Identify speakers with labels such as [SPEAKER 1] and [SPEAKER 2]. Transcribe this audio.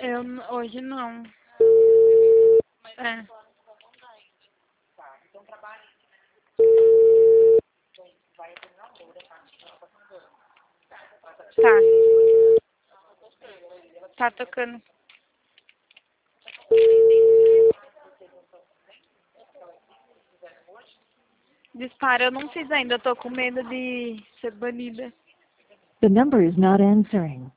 [SPEAKER 1] Hoje não. É. Tá. Tá tocando. Dispara, eu não fiz ainda, eu tô com medo de ser banida.
[SPEAKER 2] The number is not answering.